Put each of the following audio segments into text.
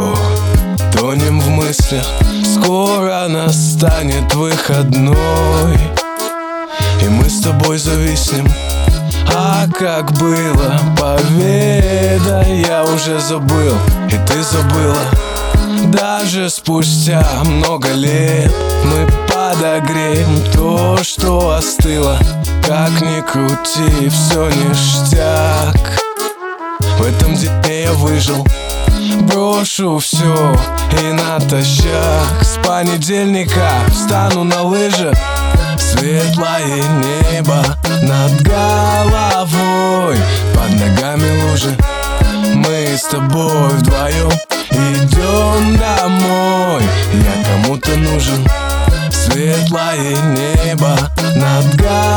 тонем в мыслях. Скоро настанет выходной, и мы с тобой зависнем. А как было, поведай, я уже забыл, и ты забыла. Даже спустя много лет мы подогреем то, что остыло. Как ни крути, все ништяк. В этом дне я выжил. Брошу все и натощак. С понедельника встану на лыжи. Светлое небо над головой, под ногами лужи. Мы с тобой вдвоем идем домой. Я кому-то нужен. Светлое небо над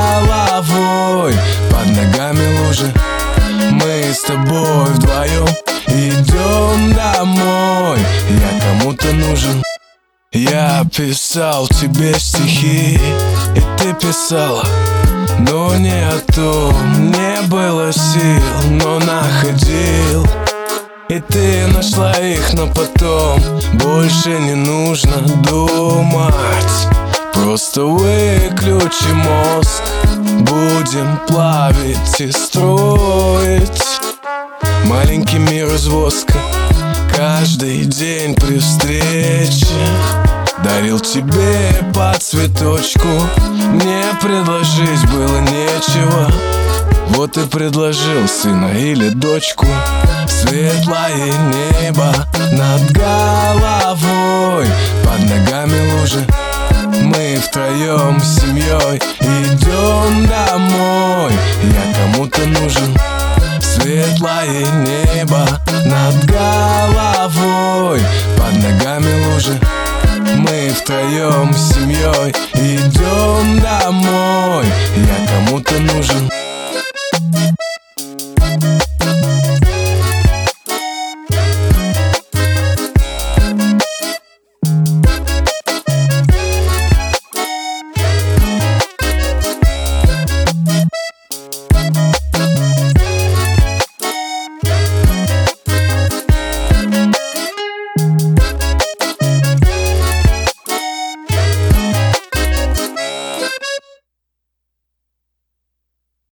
головой, под ногами лужи. Мы с тобой вдвоем идем домой. Я кому-то нужен. Я писал тебе стихи, и ты писала, но не о том, не было сил, но находил. И ты нашла их, но потом больше не нужно думать. Просто выключи мозг, будем плавить и строить маленький мир из воска. Каждый день при встрече дарил тебе по цветочку. Мне предложить было нечего, вот и предложил сына или дочку. Светлое небо над головой, под ногами лужи. Мы втроем с семьей идем домой. Я кому-то нужен. Светлое небо над головой, под ногами лужи. Мы втроем с семьей идем